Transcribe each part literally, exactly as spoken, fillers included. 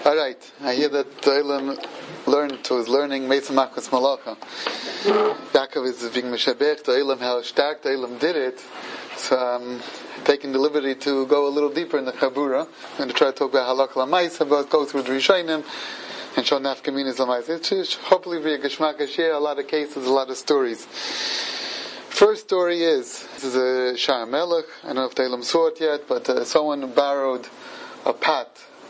All right, I hear that Doilam learned was learning Meisa Machmas Malacha. Yaakov is being Meshabech, Doilam, how stark Doilam did it. So I'm taking the liberty to go a little deeper in the Chabura. I'm going to try to talk about Halakha L'Maisa, but go through the Rishonim and show Nafkaminas L'Maisa. It should hopefully be a Geshmak share, a lot of cases, a lot of stories. First story is, this is a Shah Melech. I don't know if Doilam saw it yet, but uh, someone borrowed a pot.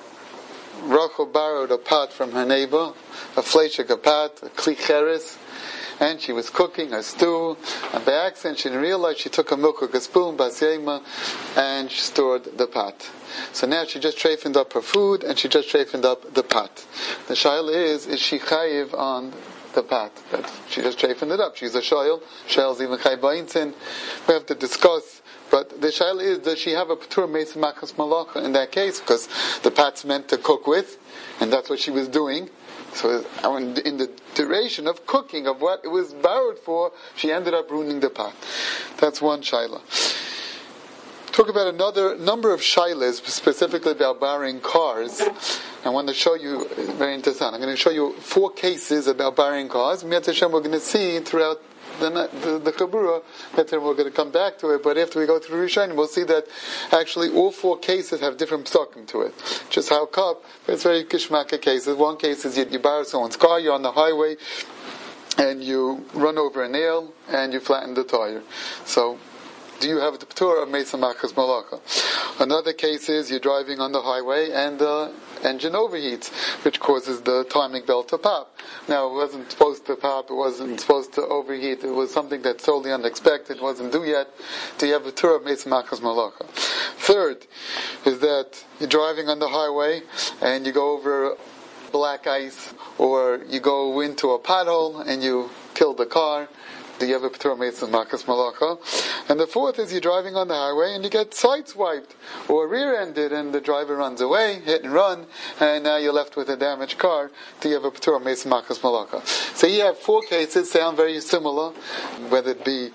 Rachel borrowed a pot from her neighbor, a fleshik, a pot, a kli cheres, and she was cooking a stew, and by accident she didn't realize she took a milk, a spoon, basyema, and she stored the pot. So now she just trafened up her food, and she just trafened up the pot. The shaila is, is she chayiv on the pot? That she just trafened it up. She's a shayil, shayil's even chayiv ba'intin. We have to discuss. But the shaila is, does she have a patur meisa machmas malacha in that case? Because the pot's meant to cook with, and that's what she was doing. So in the duration of cooking, of what it was borrowed for, she ended up ruining the pot. That's one shaila. Talk about another number of shailas, specifically about borrowing cars. I want to show you, very interesting. I'm going to show you four cases about borrowing cars. Mi'at Hashem, we're going to see throughout the the, the Chabura, that we're going to come back to it, but after we go through Rishonim, we'll see that actually all four cases have different psukim to it. Just how come, but it's very kishmaka cases. One case is you, you borrow someone's car, you're on the highway, and you run over a nail, and you flatten the tire. So, do you have the patur of Meisa Machmas Malacha? Another case is you're driving on the highway and the engine overheats, which causes the timing belt to pop. Now, it wasn't supposed to pop, it wasn't supposed to overheat, it was something that's totally unexpected, it wasn't due yet. Do you have a patur of Meisa Machmas Malacha? Third is that you're driving on the highway and you go over black ice, or you go into a pothole and you kill the car. Do you have a patur meisa machmas malacha? And the fourth is you're driving on the highway and you get sideswiped or rear-ended and the driver runs away, hit and run, and now you're left with a damaged car. Do you have a patur meisa machmas malacha? So you have four cases, sound very similar, whether it be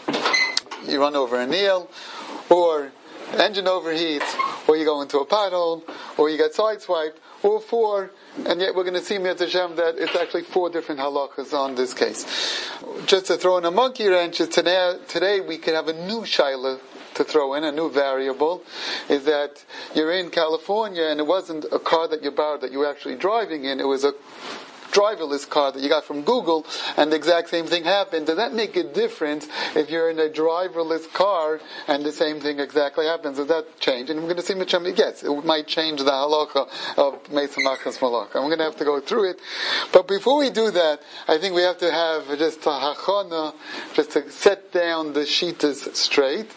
you run over a nail, or engine overheats, or you go into a pothole, or you get sideswiped, or four, and yet we're going to see Mi'at Hashem that it's actually four different halachas on this case. Just to throw in a monkey wrench, is today, today we could have a new shaila to throw in, a new variable, is that you're in California and it wasn't a car that you borrowed that you were actually driving in, it was a driverless car that you got from Google, and the exact same thing happened. Does that make a difference if you're in a driverless car and the same thing exactly happens? Does that change? And we're going to see Mitzvah. Yes, it might change the halacha of Meisa Machmas Malacha. We're going to have to go through it. But before we do that, I think we have to have just a hachana, just to set down the shitas straight.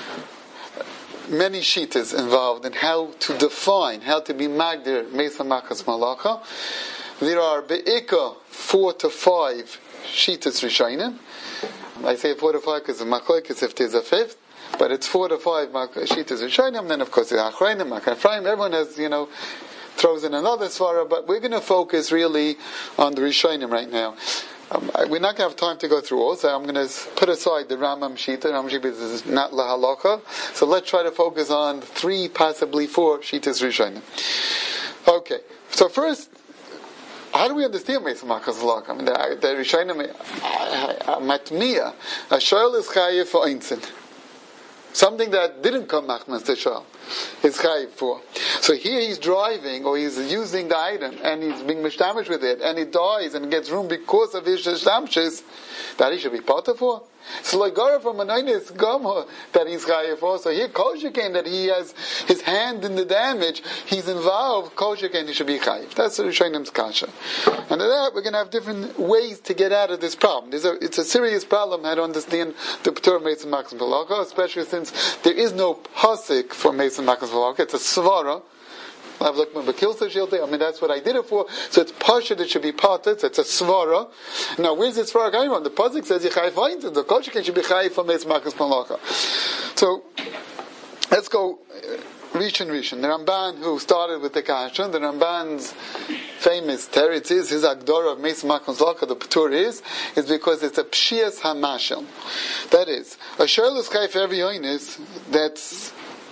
Many shitas involved in how to define, how to be magdir Meisa Machmas Malacha. There are be'ika four to five shitas rishonim. I say four to five because of machlokes if there's a fifth, but it's four to five shitas rishonim. Then of course the achronim, makanfraim. Everyone has, you know, throws in another svara, but we're going to focus really on the rishonim right now. Um, we're not going to have time to go through all, so I'm going to put aside the Rambam shita. Rambam shita is not lahalacha, so let's try to focus on three, possibly four shitas rishonim. Okay, so first, how do we understand Meisa Machmas Malacha? I mean, the, the Rishonim, matmiya, a shoyl is chayiv for einzin. Something that didn't come machmas to shoyl is chayiv for. So here he's driving, or he's using the item, and he's being mishtamish with it, and he dies and gets room because of his shtamshis, that he should be potter for. So like Gara from Anoinis Gama that he's chayiv for. So here Koshikain that he has his hand in the damage, he's involved, Koshikain he should be chayiv. That's the Rishonim kasha. And to that we're going to have different ways to get out of this problem. A, it's a serious problem how to understand the patur Meisa Machmas Malacha, especially since there is no pasuk for Meisa Machmas Malacha. It's a svara. I mean, that's what I did it for. So it's pasha that should be parted. It's a svara. Now, where's this svara coming from? The pasuk says Yechai Vaintin. The Koshikain should be chayiv for Meisa Machmas Malacha. So let's go Rishon Rishon. The Ramban who started with the kasha, the Ramban's famous teretz is his agdora of Meisa Machmas Malacha. The patur is is because it's a pshias hamashel. That is a shayl is chayiv for every yoinis that's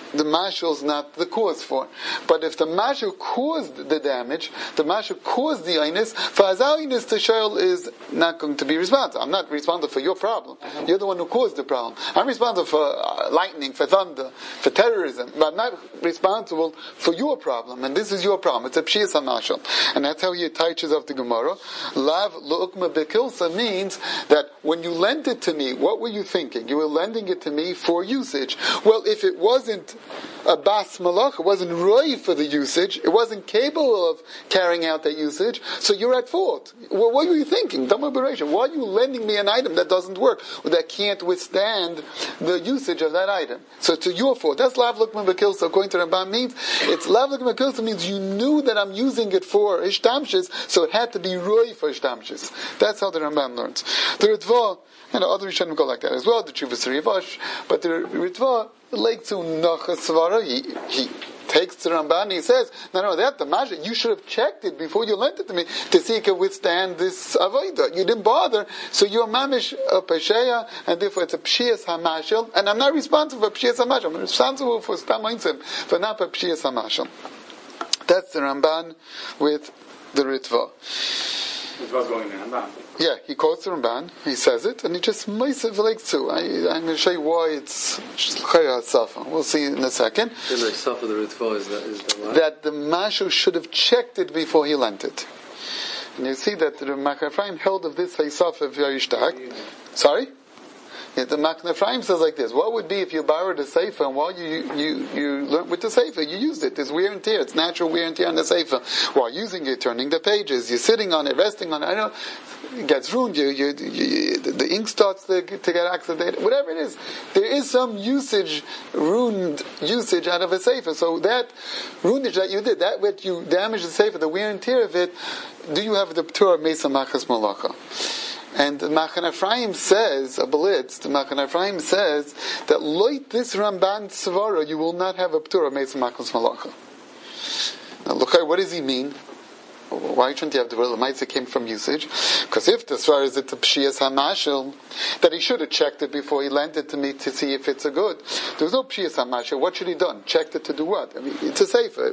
the mashal is not the cause for. But if the mashal caused the damage, the mashal caused the inus, for hazal inus, the shayl is not going to be responsible. I'm not responsible for your problem. You're the one who caused the problem. I'm responsible for uh, lightning, for thunder, for terrorism, but I'm not responsible for your problem. And this is your problem. It's a pshiyas hamashal. And that's how he teaches of the Gemara. Lav lu'ukma bekilsa means that when you lent it to me, what were you thinking? You were lending it to me for usage. Well, if it wasn't a bas malach, it wasn't roi for the usage, it wasn't capable of carrying out that usage, so you're at fault. Well, what were you thinking? Dhamma Bereisha, why are you lending me an item that doesn't work, or that can't withstand the usage of that item? So it's your fault. That's lav lukman bekilsa, according to Ramban means. It's lav lukman bekilsa means you knew that I'm using it for ishtamshis, so it had to be roi for ishtamshis. That's how the Ramban learns. The Ritva, and other Rishonim go like that as well, the Chuvas Rivash, but the Ritva, like to Nachasvara, he, he takes the Ramban, he says, no, no, that, the Masha, you should have checked it before you lent it to me, to see it could withstand this Avodah. You didn't bother, so you're Mamish a Pesheya, and therefore it's a Pshiyas HaMashal, and I'm not responsible for Pshiyas HaMashal, I'm responsible for Stam Einzim, for not for Pshiyas HaMashal. That's the Ramban with the Ritva. Ritva's going in the Ramban. Yeah, he quotes the Ramban, he says it, and he just meisav like too. I, I'm going to show you why it's Chaya Safa. We'll see in a second. The Safa, the Ritva, is that, is that, that the Mashu should have checked it before he lent it. And you see that the Machne Ephraim held of this Safa very stark. Sorry? Yeah, the Machne Ephraim says like this: what would be if you borrowed a sefer and while you you you learned with the sefer, you used it? There's wear and tear. It's natural wear and tear on the sefer. While using it, turning the pages, you're sitting on it, resting on it. I know it gets ruined. You, you, you the, the ink starts to, to get accidented. Whatever it is, there is some usage, ruined usage out of a sefer. So that ruinage that you did, that what you damaged the sefer, the wear and tear of it, do you have the Torah Mesa Machas Malacha? And the Machne Ephraim says, a blitz, the Machne Ephraim says that like this Ramban Svara, you will not have a P'tura Meis Machos Malacha. Now look, what does he mean? Why shouldn't you have the word Lamaitza came from usage? Because if the Svara is the Pshiyas HaMashal, that he should have checked it before he lent it to me to see if it's a good. There was no Pshiyas HaMashal. What should he done? Checked it to do what? I mean, it's a sefer.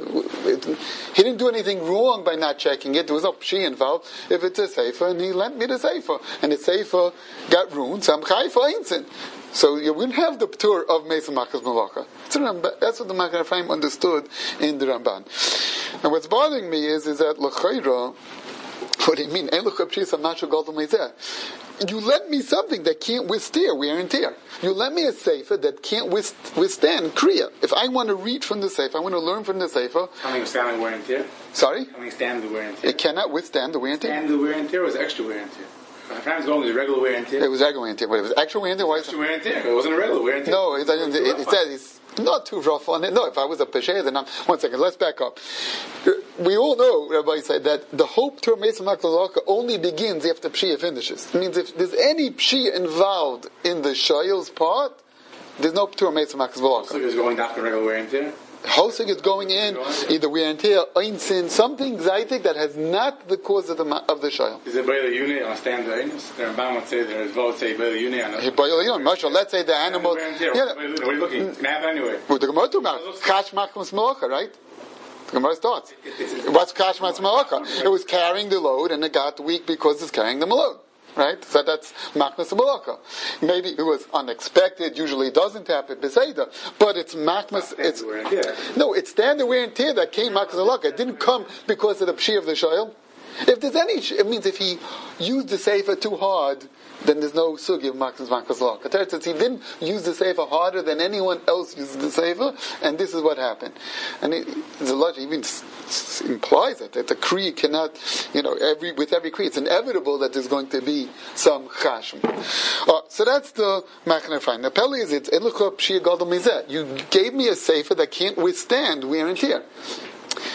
He didn't do anything wrong by not checking it. There was no Pshi involved. If it's a sefer, and he lent me the sefer, and the sefer got ruined, so I'm Chai for Einzin. So you wouldn't have the P'tur of Mesa Machas Malacha. That's what the Machne Ephraim understood in the Ramban. And what's bothering me is, is that L'chayra, what do you mean? You lent me something that can't withstand wear and tear. You lent me a sefer that can't withstand kriya. If I want to read from the sefer, I want to learn from the sefer. How many withstand the wear and tear? Sorry? How many stand the wear and tear? It cannot withstand the wear and tear. And the wear and tear was extra wear and tear. My friend's going with regular wear and tear. It was regular wear and tear. But it was extra wear and tear. Why extra wear and tear. It wasn't a regular wear and tear. No, it, it, it, it says it's not too rough on it. No, if I was a peshay, then I'm... One second, let's back up. We all know, Rabbi said, that the hope to Mesa Machas only begins after Pshia finishes. It means if there's any Pshia involved in the Shayil's part, there's no P'tur Mesa Machas Malacha. So it's going after regular wear and tear? Hosig is going in, either wear and tear, einsin, something zaitik that has not the cause of the of the shayl. Is it Baila Yune on a stand the anus? The Ramban would say there is vote say Baila Yune on a Baila Yune, Marshal, let's say the animal. Yeah, what are you looking? It's going to happen anyway. Well, the Gemara talks about Kash Machmas Malacha, right? The Gemara starts. What's Kash Machmas Malacha? It was carrying the load and it got weak because it's carrying the load. Right? So that's Machmas Malacha. Maybe it was unexpected, usually it doesn't happen, Beseda, but it's Machmas, it's, no, it's stand the wear and tear that came Machmas Malacha. It didn't come because of the Pshi of the Shayl. If there's any, it means if he used the Sefer too hard, then there's no sugi of Machmas Malacha. It says he didn't use the Sefer harder than anyone else uses the Sefer, and this is what happened. And it, the logic even implies it, that the Kri cannot, you know, every with every Kri, it's inevitable that there's going to be some Chashm. Uh, so that's the Machne Ephraim. The Pele is it's Elucha Pshia Gadol Mizeh. You gave me a Sefer that can't withstand wear and tear.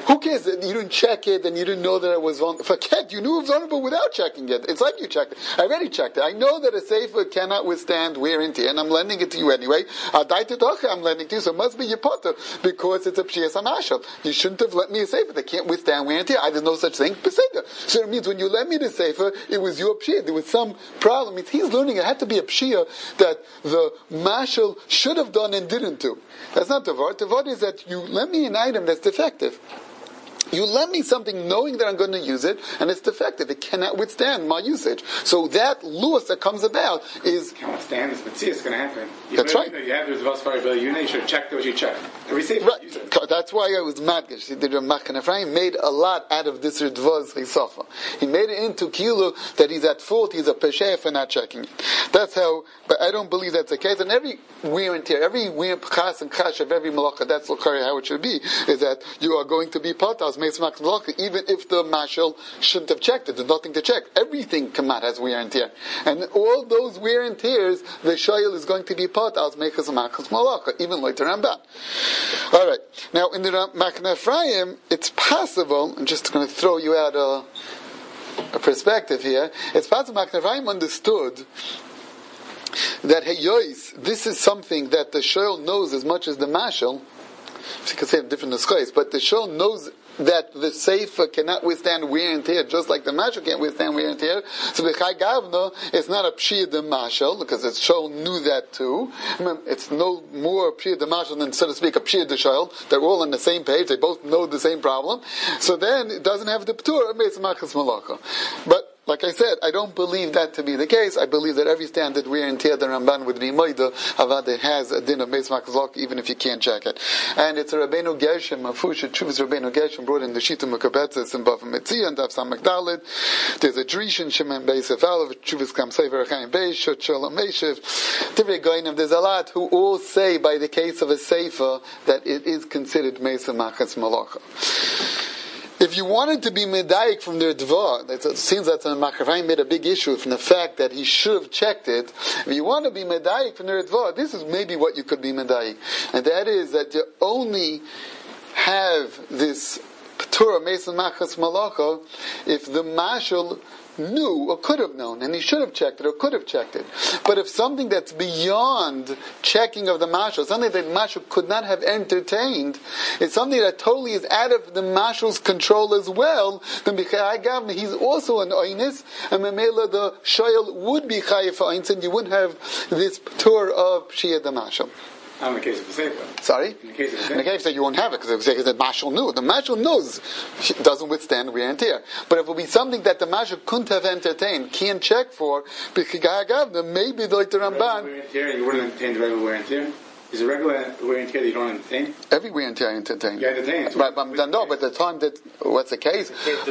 Who cares that you didn't check it and you didn't know that it was vulnerable? Forget, you knew it was vulnerable without checking it. It's like you checked it. I already checked it. I know that a sefer cannot withstand wear and tear, and I'm lending it to you anyway. I'm lending to you, so it must be your potter, because it's a pshiyas hamashal. You shouldn't have lent me a sefer that can't withstand wear and tear. I, there's no such thing. So it means when you lent me the sefer, it was your pshiyah. There was some problem. It means he's learning it had to be a pshiyah that the mashal should have done and didn't do. That's not tavad. Tavad is that you lend me an item that's defective. You lend me something knowing that I'm going to use it, and it's defective. It cannot withstand my usage. So that loss that comes about is... It can't withstand this, but see, it's going to happen. You that's right. You have this Vasfari bill, you should have checked what you checked. Every safe right. That's why I was madgish. The Machan Ephraim made a lot out of this Ridvaz Hisafa. He made it into Kilu that he's at fault, he's a pesher for not checking it. That's how, but I don't believe that's the case. And every wear and tear, every wear chas and kash of every malacha, that's how it should be, is that you are going to be patas, even if the mashal shouldn't have checked it. There's nothing to check. Everything kamat has wear and tear. And all those wear and tears, the shayil is going to be patas, mechas machas malacha, even like the Ramban. Alright. Now, in the Machan Ephraim, it's possible, I'm just going to throw you out a, a perspective here, it's possible Machan Ephraim understood that, hey, yois, this is something that the shayil knows as much as the mashal. You can say it different disguise, but the shayil knows that the sefer cannot withstand wear and tear, just like the mashal can't withstand wear and tear. So b'chai gavna, it's not a pshiyah the mashal, because the shayil knew that too. It's no more pshiyah the mashal than, so to speak, a pshiyah the shayil. They're all on the same page. They both know the same problem. So then it doesn't have the p'tur of meis machas malacha. But like I said, I don't believe that to be the case. I believe that every standard wear and tear the Ramban would be moida, Avada has a din of meis machas malacha, even if you can't check it. And it's a Rabbeinu Gershom, a Fusha Chuvas Rabbeinu Gershom brought in the Shita Mukabetzes and Bava Metzia and Daf Samach Daled. There's a Drishin Shemen Beis Efal of Chuvas Kam Sefer Chaim Beis Shot Shalom Meishiv. Divrei Goyim, there's a lot who all say by the case of a sefer that it is considered meis machas malacha. If you wanted to be medayik from their dvar, it seems that the Machan Ephraim made a big issue from the fact that he should have checked it. If you want to be medayik from their dvar, this is maybe what you could be medayik, and that is that you only have this Torah meis machas malacha if the mashal knew or could have known, and he should have checked it or could have checked it. But if something that's beyond checking of the mashal, something that mashal could not have entertained, it's something that totally is out of the mashal's control as well, then b'chai gavna, he's also an oinis, and memela the shayil would be chayiv oins, and you wouldn't have this tour of pshiyah the mashal. In the case of the sefer. Sorry? In the case of the sefer. In the case that you won't have it, because the mashal knew. The mashal knows it doesn't withstand wear and tear. But if it would be something that the mashal couldn't have entertained, can't check for, maybe the Ramban. Wear and tear, you wouldn't entertain the regular wear and tear? Is it regular wear and tear that you don't entertain? Every wear and tear I entertain. You entertain it. But, but, no, but the time that, what's the case?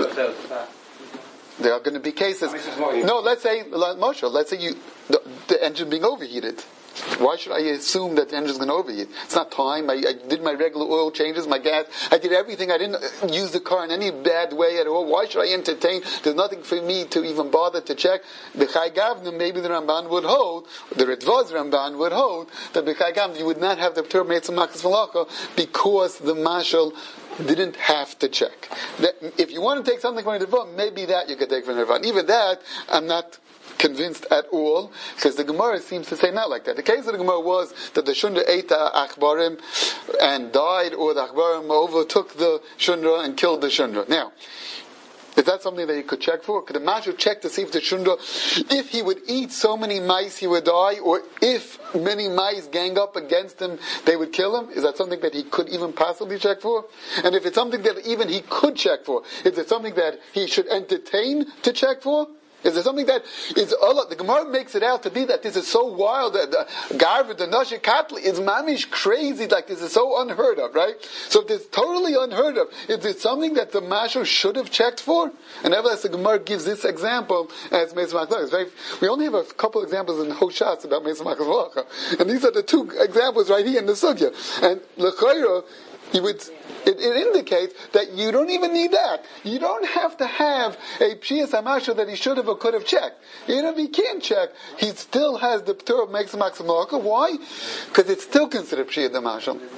There are going to be cases. No, let's say, Moshe, let's say you, the, the engine being overheated. Why should I assume that the engine is going to overheat? It's not time. I, I did my regular oil changes, my gas. I did everything. I didn't use the car in any bad way at all. Why should I entertain? There's nothing for me to even bother to check. B'chai Gavna, maybe the Ramban would hold, the Ritvaz Ramban would hold, that B'chai Gavna, you would not have the P'tur Meitz Machas Malacha because the Mashal didn't have to check. That, if you want to take something from the Ritvaz, maybe that you could take from the Ritvaz. Even that, I'm not convinced at all, because the Gemara seems to say not like that. The case of the Gemara was that the Shundra ate the Achbarim and died, or the Achbarim overtook the Shundra and killed the Shundra. Now, is that something that you could check for? Could the Mashal check to see if the Shundra, if he would eat so many mice, he would die, or if many mice gang up against him, they would kill him? Is that something that he could even possibly check for? And if it's something that even he could check for, is it something that he should entertain to check for? Is there something that is Allah? The Gemara makes it out to be that this is so wild that the Garva, the Nashi Katli is mamish crazy, like this is so unheard of, right? So if this is totally unheard of, is it something that the Mashal should have checked for? And nevertheless, the Gemara gives this example as Meis Machas. We only have a couple examples in Hoshas about Meis Machas Malacha, and these are the two examples right here in the Sugya. And L'chayra, he would. It, it indicates that you don't even need that. You don't have to have a Pshiyas HaMashal that he should have or could have checked. Even if he can't check, he still has the P'tur of Meis Machas Malacha. Why? Because it's still considered Pshiyas HaMashal.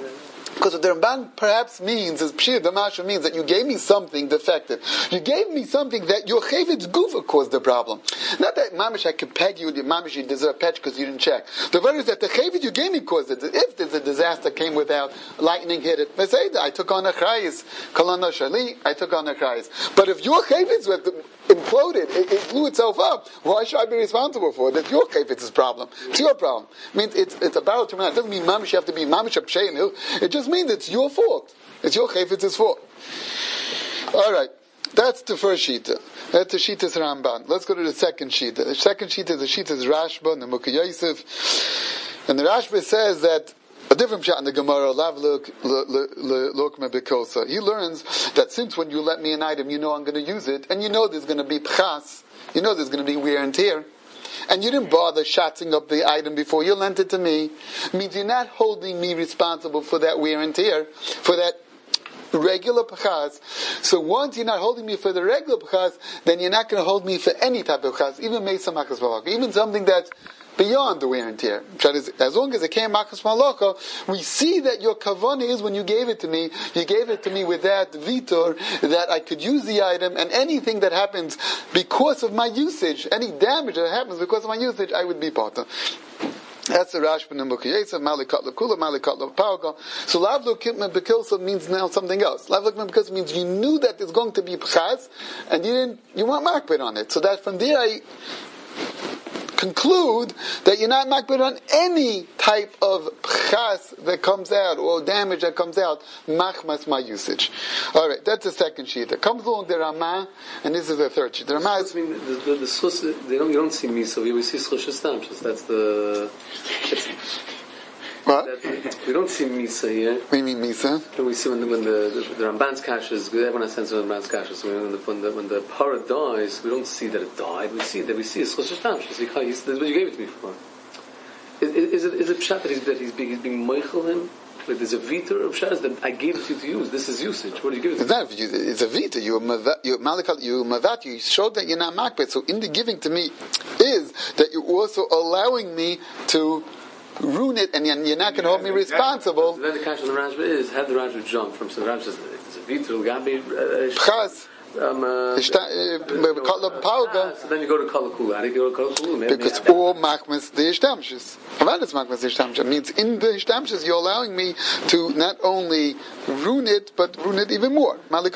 Because what the Ramban perhaps means is, Pshir Damasha means that you gave me something defective. You gave me something that your Chavetz Gufa caused the problem. Not that Mamish I could peg you, Mamish you deserve a patch because you didn't check. The word is that the Chavetz you gave me caused it. If there's a disaster came without, lightning hit it, let's say that I took on a Chayis, Kalana Shali, I took on a Chayis. But if your Chavetz imploded, it, it blew itself up, why should I be responsible for it? That's your Chavetz's problem. It's your problem. It means it's, it's a barrel to It doesn't mean Mamish you have to be Mamish Apsheinu. It just means it's your fault. It's your Chavetz's fault. Alright. That's the first Shita. That's the Shita's Ramban. Let's go to the second Shita. The second Shita is the Shita's Rashba and the Mukha Yosef. And the Rashba says that a different shot in the Gemara, Lav Lokma Bikosa. He learns that since when you let me an item, you know I'm going to use it, and you know there's going to be pchas, you know there's going to be wear and tear, and you didn't bother shotting up the item before you lent it to me, means you're not holding me responsible for that wear and tear, for that regular pachas. So once you're not holding me for the regular pachas, then you're not going to hold me for any type of pachas, even Mesa Makas Malaka, even something that's beyond the wear and tear. As long as it came Makas Malaka, we see that your kavana is when you gave it to me, you gave it to me with that vitor, that I could use the item, and anything that happens because of my usage, any damage that happens because of my usage, I would be part of. That's the Rashba and Mukha Malikat Lakula, Malikat Lapauga. So Lavlo Kitman Bekilsa means now something else. Lavlo Kitman Bekilsa means you knew that there's going to be Pchaz, and you didn't, you weren't makbid on it. So that from there I conclude that you're not makbid on any type of Pchaz that comes out, or damage that comes out, machmas my usage. Alright, that's the second sheet. It comes along the Ramah, and this is the third sheet. The Ramah is... I mean, the, the, the schus, they don't, you don't see Misa, we see Schus Stamshus, that's the... What? That, we don't see Misa here. What do you mean Misa? We see when the, when the, the, the Ramban's kashes, everyone has sense of the Ramban's kashes, when the, when the, when the parrot dies, we don't see that it died, we see that we see a Schus Stamshus, that's what you gave it to me for. Is, is it is it pshat that he's, that he's being, he's being meichel him? Like there's a vita of pshat that I gave it to you to use. This is usage. What do you give it? It's not. It's a vita. You you malakal. You mavat. You showed that you're not makbet. So in the giving to me is that you're also allowing me to ruin it, and you're not going to hold me responsible. So then the question of the Rashba is: have the Rashba jump from so the Rashba says it's a vita. It'll be Chaz. Um, uh, uh, so then you go to Kalakula. How do you go to Kalakula? Because all machmas the ishtamshus. What is machmas the ishtamshus? It means in the ishtamshus you're allowing me to not only ruin it, but ruin it even more. But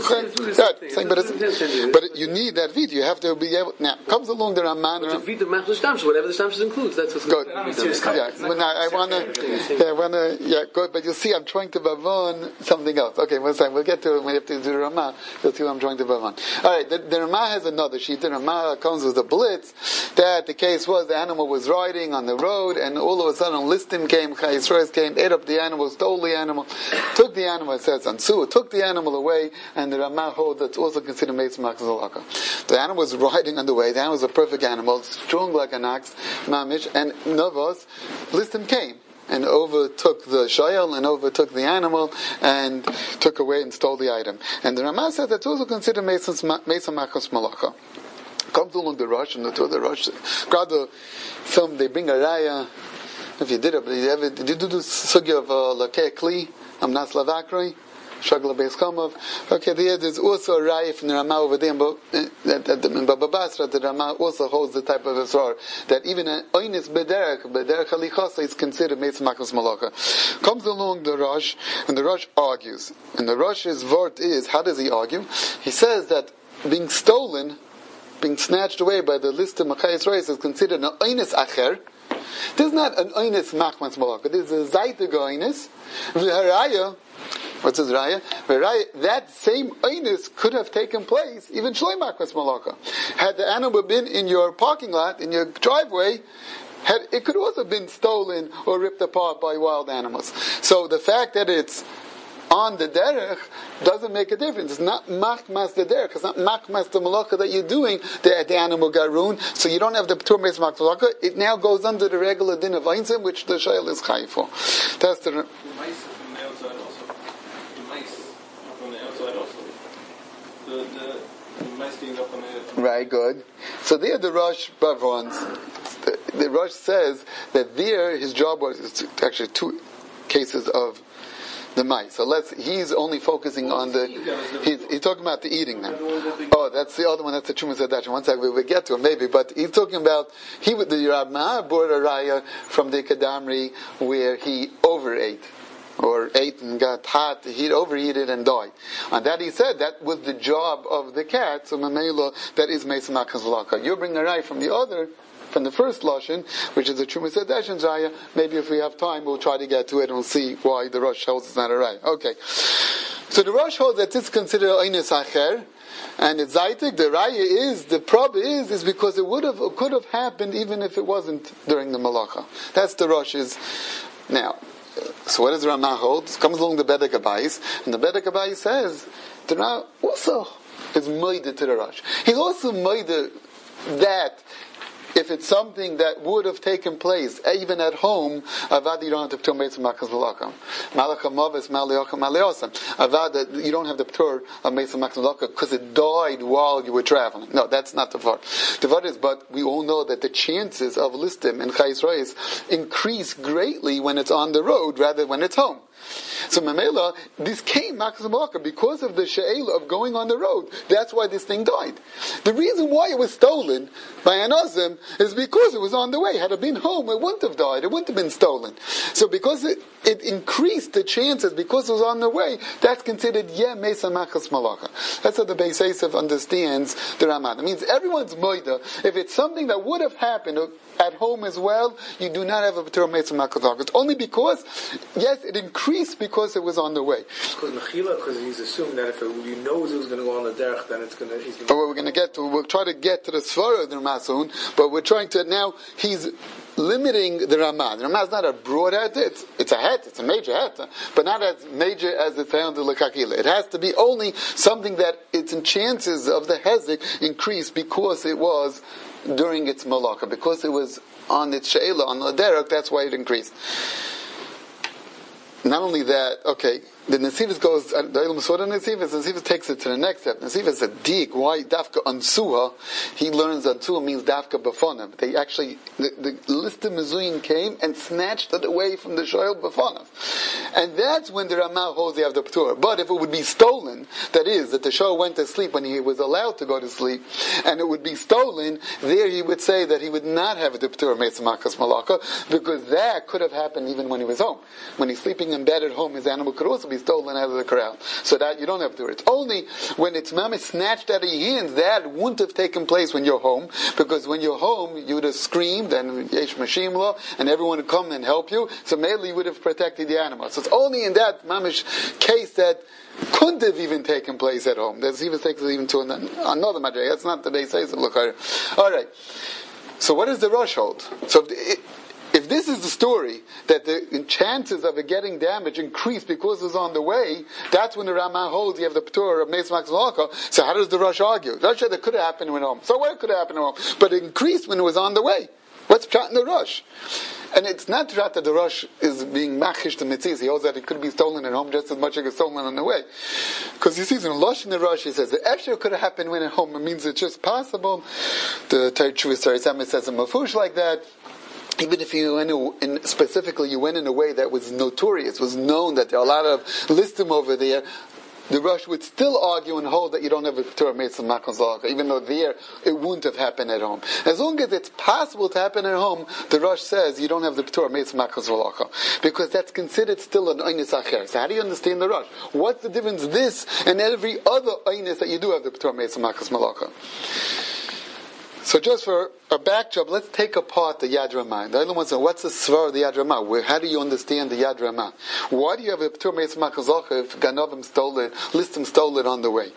you need that vid. You have to be able. Now comes along the Raman. It's a vid of machmas ishtamshus. Whatever the ishtamshus includes, that's what's good. Yeah, when I, I wanna, yeah, I wanna, yeah, good. But you'll see, I'm trying to bavon something else. Okay, one second. We'll get to it when we have to do the Raman. You'll see what I'm trying to bavon. All right, the, the Ramah has another sheet. The Ramah comes with a blitz that the case was the animal was riding on the road, and all of a sudden Listim came, Chayisroes came, ate up the animal, stole the animal, took the animal. It says on Suah, took the animal away, and the Ramah holds that's also considered Meitz Makzalaka. The animal was riding on the way. The animal was a perfect animal, strong like an ox, mamish, and Novos, Listim came and overtook the shayel and overtook the animal and took away and stole the item. And the Ramah says that's also considered Mesa Machos Malacha. Comes along the Rosh and the two of the Rosh. Rather, some they bring a raya. If you did it, but you ever did you do the sugya of Lakei Kli? I'm not Slavakri. Shagla Beis Chomov. Okay, there, there's also a raya from the Ramah over there, but in Baba Basra, the Ramah also holds the type of Esrar that even an Oynis Bederech, Bederech Alichasa is considered Meitz Makos Malacha. Comes along the Rosh, and the Rosh argues. And the Rosh's word is, how does he argue? He says that being stolen, being snatched away by the list of Machayis Reis is considered an Oynis Acher. This is not an Oynis Machmas Malacha. This is a Zaytig Oynis. V'haraya, what's his raya? That same Oynis could have taken place, even Shloi Machmas Malacha. Had the animal been in your parking lot, in your driveway, had, it could also have been stolen or ripped apart by wild animals. So the fact that it's on the derech doesn't make a difference. It's not machmas the derech. It's not machmas the malacha that you're doing. The, the animal got ruined, so you don't have the p'tur meis malacha. It now goes under the regular din of einzim, which the shayl is chayiv for. That's the. The mice from the outside also. The mice from the outside also. The the, the mice getting up on the. Right, good. So there, the Rosh Bavons. The, the Rosh says that there his job was it's actually two cases of the mice. So let's, he's only focusing on the, he's, he's talking about the eating now. Oh, that's the other one, that's the Chumas Hadash. One second, we will get to it maybe, but he's talking about, he would, the Rav Meir brought a raya from the Kadamri where he overate. Or ate and got hot, he overheated and died. And that he said, that was the job of the cat, so Mamela, that is Mesa Makas Laka. You bring a raya from the other, from the first Lashon, which is the Chumas Hadashin Raya. Maybe if we have time, we'll try to get to it and we'll see why the Rosh holds it's not a Raya. Okay. So the Rosh holds that it's considered Einis Acher, and it's Zaitik. The Raya is, the problem is, is because it would have, it could have happened even if it wasn't during the Malacha. That's the Rosh's. Now, so what does the Ramah hold? It comes along the Bedek Abayis, and the Bedek Abayis says, the Ramah also is moide to the Rosh. He's also moide that if it's something that would have taken place even at home, avad you don't have to p'tur meis makas v'lakam. Malach ha'mavis maliacham maliosam. Avad you don't have the p'tur of meis makas v'lakam because it died while you were traveling. No, that's not the vart. The vart is, but we all know that the chances of listim and chayis reis increase greatly when it's on the road rather than when it's home. So Mamela, this came makas v'lakam because of the she'ela of going on the road. That's why this thing died. The reason why it was stolen by an Azim is because it was on the way. Had it been home, it wouldn't have died. It wouldn't have been stolen. So because it, it increased the chances, because it was on the way, that's considered Yeh Mesa Machas Malacha. That's how the Beis Yosef understands the Raman. It means everyone's moida. If it's something that would have happened at home as well, you do not have a B'tur Mesa Machas Malacha. It's only because, yes, it increased because it was on the way. Because Mechila, because he's assuming that if it, you know it was going to go on the derech, then it's going to... He's going to... But we're going to get to, we'll try to get to the Svara of the Ramasun, but we're trying to, now, he's limiting the Ramah. The Ramah is not a broad het, it's, it's a het, it's a major het, but not as major as the Tayon de L'Kakila. It has to be only something that its chances of the Hezek increase because it was during its Malaka, because it was on its She'ela, on the Derek, that's why it increased. Not only that, okay, the Nesivus goes, the Eilam Masora Nesivus, Nesivus takes it to the next step. Nesivus is a dig, why Dafka Ansuha, he learns Ansuha means Dafka Bafonav. They actually, the, the list of Mizuyim came and snatched it away from the Shoel Bafonav. And that's when the Ramah holds they have the P'tur. But if it would be stolen, that is, that the Shoel went to sleep when he was allowed to go to sleep, and it would be stolen, there he would say that he would not have the P'tur Meitzah Makas Malaka, because that could have happened even when he was home. When he's sleeping in bed at home, his animal could also be stolen out of the corral. So that you don't have to do it. It's only when it's mamish snatched out of your hands, that wouldn't have taken place when you're home, because when you're home, you would have screamed, and yesh mashimla, and everyone would come and help you, so mainly you would have protected the animal. So it's only in that mamish case that couldn't have even taken place at home. There's even takes it even to another madrega. That's not the Beis Yosef. Look, alright. So what does the Rosh hold? So it, if this is the story, that the chances of it getting damaged increase because it's on the way, that's when the Ramah holds you have the P'tur of Meis Makas Malaka. So how does the Rosh argue? The Rosh said it could have happened when home. So what could have happened when home? But it increased when it was on the way. What's Pshat in the Rosh? And it's not Pshat that the Rosh is being machish to mitzvahs. He holds that it could be stolen at home just as much as it was stolen on the way. Because he sees in Lush in the Rosh, he says that actually it could have happened when at home. It means it's just possible. The Tarchuis Sarisam says a mafush like that. Even if you went in, specifically you went in a way that was notorious, was known that there are a lot of listim over there, the Rosh would still argue and hold that you don't have a Torah Meitzah Makas Malaka, even though there it wouldn't have happened at home. As long as it's possible to happen at home, the Rosh says you don't have the Torah Meitzah Makas Malaka, because that's considered still an Einis Acher. So how do you understand the Rosh? What's the difference this and every other Einis that you do have the Torah Meitzah Makas Malaka? So just for a backdrop, let's take apart the Yad Ramah. The other one says, what's the svar of the Yad Ramah? Where, how do you understand the Yad Ramah? Why do you have a P'tur Meitzah Makas Malaka if Ganovim stole it, Listim stole it on the way?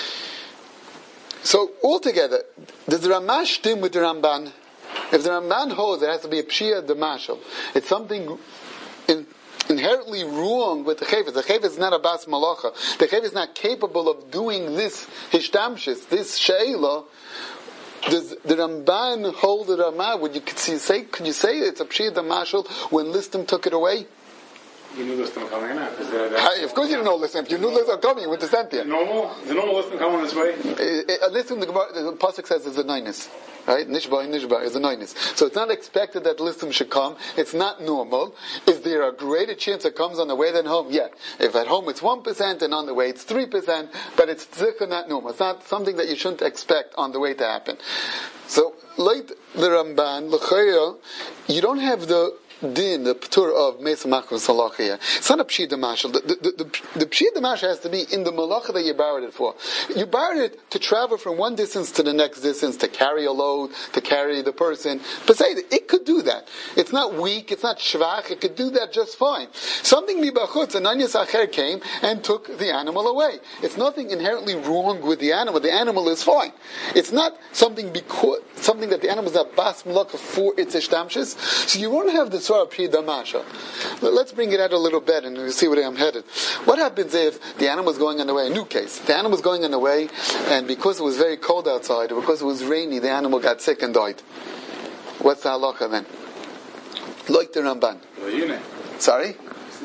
So altogether, does the Ramah stim with the Ramban? If the Ramban holds, it has to be a Pshia Demashal. It's something in, inherently wrong with the Chavis. The Chavis is not a Bas Malacha. The Chavis is not capable of doing this Hishtamshis, this She'ela. Does the Ramban hold the Ramah? Would you could see, say? Could you say it's a Pshia Damashal when Listim took it away? You knew listim coming out. Of course you didn't know listim. You knew listim coming. You went to Sentia. Normal, the normal listim coming this way. Uh, listim, the, the pasuk says is a ninus, right? Nishba, nishba is a ninus. So it's not expected that listim should come. It's not normal. Is there a greater chance it comes on the way than home? Yeah. If at home it's one percent and on the way it's three percent, but it's zikr, not normal. It's not something that you shouldn't expect on the way to happen. So, like the Ramban, l'chayah, you don't have the din, the p'tur of Mesa Makos Malachia. It's not a pshid mashal. The, the, the, the pshid mashal has to be in the malacha that you borrowed it for. You borrowed it to travel from one distance to the next distance, to carry a load, to carry the person. But say it could do that. It's not weak, it's not shvach, it could do that just fine. Something mibachutz, an anyas acher came and took the animal away. It's nothing inherently wrong with the animal. The animal is fine. It's not something because, something that the animal is not bas malachah for its ishtamshis. So you won't have the Let's bring it out a little bit and we'll see where I'm headed. What happens if the animal is going on the way? A new case. The animal is going on the way, and because it was very cold outside, or because it was rainy, the animal got sick and died. What's the halacha then? Like the Ramban. Sorry?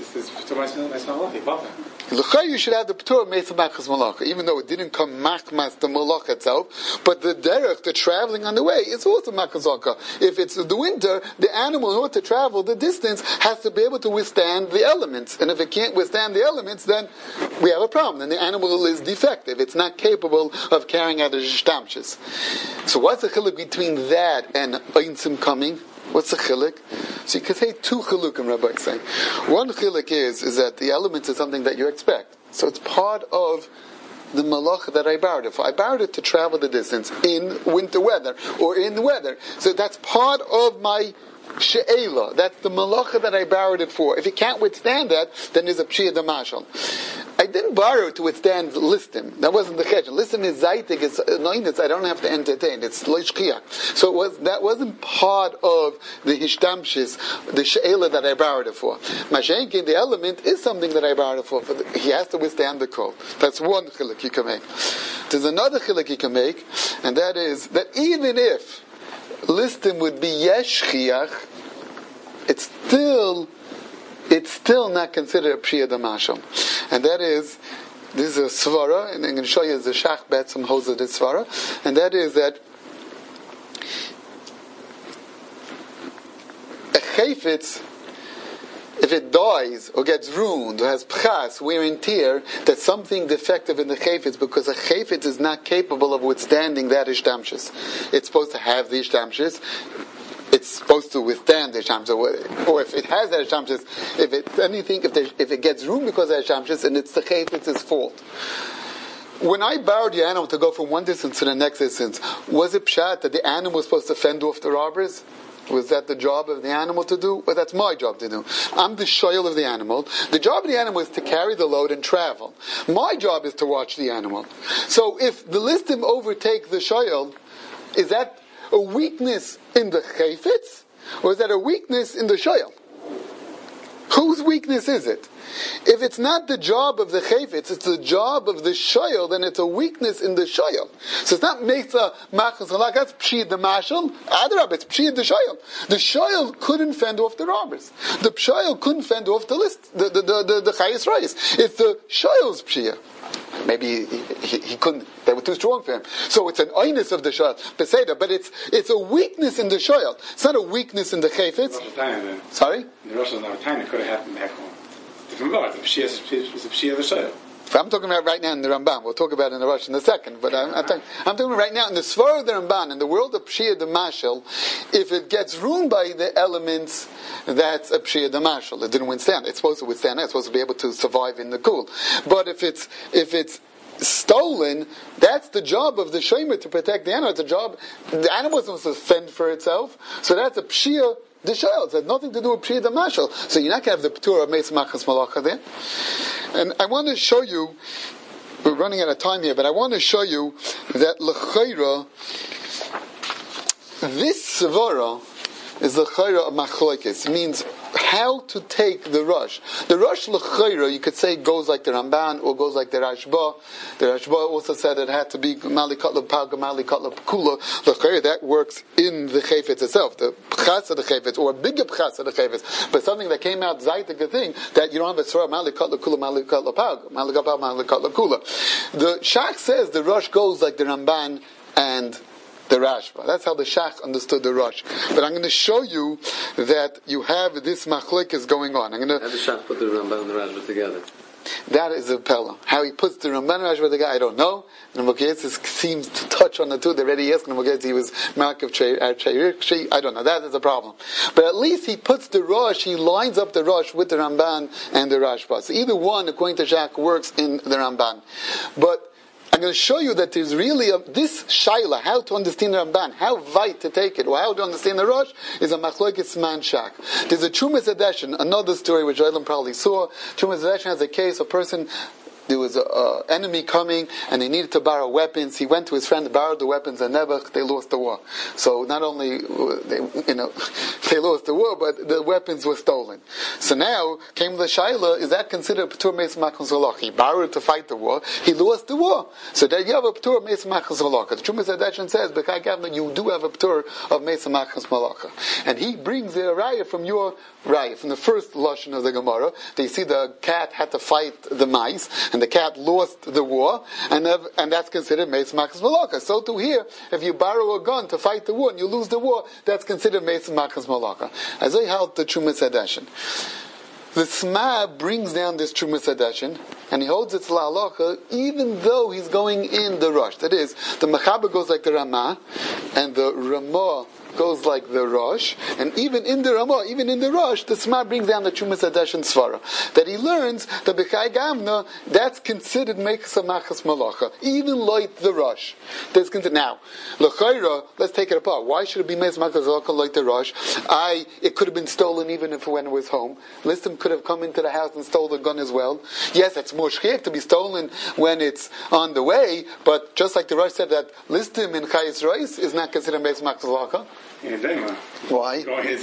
You should have the p'tur of Mesa Machas Malacha, even though it didn't come machmas the Malacha itself, but the derech, the traveling on the way, is also Machazaka. If it's the winter, the animal in order to travel the distance has to be able to withstand the elements, and if it can't withstand the elements, then we have a problem, and the animal is defective. It's not capable of carrying out the shtamshis. So what's the chiluk between that and Einsim coming? What's the chiluk? So you can say two chilukim, Rabbi is saying. One chiluk is, is that the elements is something that you expect. So it's part of the malach that I borrowed it for. I borrowed it to travel the distance in winter weather, or in weather. So that's part of my she'ela. That's the malacha that I borrowed it for. If you can't withstand that, then there's a pshia damashal. I didn't borrow it to withstand listim. That wasn't the chesed. Listim is zaitik, it's anointed, I don't have to entertain. It's loishkiach. So it was, that wasn't part of the hishtamshis, the she'ela that I borrowed it for. Mashenkin, the element, is something that I borrowed it for. for the, he has to withstand the cold. That's one chiluk you can make. There's another chiluk you can make, and that is that even if listim would be yeshchiach, it's still it's still not considered a pshia damashal. And that is, this is a svara, and I'm going to show you the shach bet some holds of this svara, and that is that a chayfetz, if it dies or gets ruined or has pchas, wear and tear, that's something defective in the chayfetz, because a chayfetz is not capable of withstanding that ishtamshis. It's supposed to have the ishtamshis. It's supposed to withstand the ishtamshis. Or if it has that ishtamshis, if it's anything, if, if it gets ruined because of the ishtamshis, and it's the chayfetz's fault. When I borrowed the animal to go from one distance to the next distance, was it pshat that the animal was supposed to fend off the robbers? Was that the job of the animal to do? Well, that's my job to do. I'm the shoyl of the animal. The job of the animal is to carry the load and travel. My job is to watch the animal. So if the listim overtake the shoyl, is that a weakness in the chayfetz, or is that a weakness in the shoyl? Whose weakness is it? If it's not the job of the chayfetz, it's the job of the shoyl, then it's a weakness in the shoyl. So it's not mesa machas halak, that's pshiyad the mashal. Adrab, it's pshiyad the shoyl. The shoyl couldn't fend off the robbers. The shoyl couldn't fend off the list, the the the the, the chayis reis. It's the shoyl's pshiyad. Maybe he, he, he couldn't, they were too strong for him. So it's an oinus of the shoyl, peseda, but it's it's a weakness in the shoyl. It's not a weakness in the chayfetz. Sorry? The Rosh Hashanah could have happened back home. Different God, the pshia is the pshia of the shoyl. I'm talking about right now in the Ramban. We'll talk about it in the Rosh in a second. But I'm, I'm, talking, I'm talking right now in the Svar of the Ramban, in the world of Pshia the Mashal. If it gets ruined by the elements, that's a Pshia the Mashal. It didn't withstand. It's supposed to withstand. It's supposed to be able to survive in the cool. But if it's if it's stolen, that's the job of the Shomer to protect the animal. It's a job. The animal is supposed to fend for itself. So that's a Pshia the shoyl. It has nothing to do with Pshia the Mashal. So you're not going to have the P'tur of Mesa Machas Malacha there. And I want to show you, we're running out of time here, but I want to show you that L'chayra, this Svara is L'chayra of Machlokes. Means how to take the Rosh. The Rosh l'chayra, you could say, goes like the Ramban or goes like the Rashba. The Rashba also said it had to be Malikat l'Paga, Malikat l'Pekula. L'chayra, that works in the Chayfetz itself, the Pchas of the Chayfetz, or a bigger Pchas of the Chayfetz. But something that came out Zaytik, a thing that you don't have a Surah Malikat l'Kula, Malikat l'Paga, Malikat l'Paga, Malikat l'Kula. The Shach says the Rosh goes like the Ramban and the Rashba. That's how the Shach understood the Rosh. But I'm going to show you that you have this machlokes going on. I'm going to. How the Shach put the Ramban and the Rashba together? That is a Pella. How he puts the Ramban and Rashba together, I don't know. And Mokyetzis seems to touch on the two. They're already asking Mokyetzis he was Mark Chayrikshi. I don't know. That is a problem. But at least he puts the Rosh, he lines up the Rosh with the Ramban and the Rashba. So either one, according to Shach, works in the Ramban. But I'm going to show you that there's really a, this shaila, how to understand the Ramban, how weit to take it, or how to understand the Rosh, is a machlokes man Shach. There's a Trumas Edeshin, another story which Eilam probably saw. Trumas Edeshin has a case, a person, there was an uh, enemy coming, and they needed to borrow weapons. He went to his friend, borrowed the weapons, and never, they lost the war. So not only, they, you know, they lost the war, but the weapons were stolen. So now, came the shaila, is that considered P'tur Meis Machmas Halach? He borrowed to fight the war, he lost the war. So there you have a P'tur Meis Machmas Halach. The Trumas Edeshin says, B'chai Gavna, you do have a P'tur of Meis Machmas Halach. And he brings a raya from your raya, from the first Lashon of the Gemara. They see the cat had to fight the mice, and the cat lost the war, and and that's considered Meis Machmas Malaka. So to here, if you borrow a gun to fight the war and you lose the war, that's considered Meis Machmas Malaka. As I held the Trumas Edeshin. The Sma brings down this Trumas Edeshin, and he holds its la'alacha, even though he's going in the Rosh. That is, the Mechaber goes like the Ramah, and the Ramah goes like the Rosh, and even in the Ramah, even in the Rosh, the Sma brings down the Trumas Edeshin Svara, that he learns that B'chai Gavna, that's considered Meichas Machas Malacha, even like the Rosh. That's considered. Now, L'chayra, let's take it apart. Why should it be Meichas Machas Malacha like the Rosh? I, it could have been stolen even if when it was home. Listim could have come into the house and stole the gun as well. Yes, it's more shchir to be stolen when it's on the way, but just like the Rosh said that Listim in Chayis Reis is not considered Meichas Machas Malacha. Why?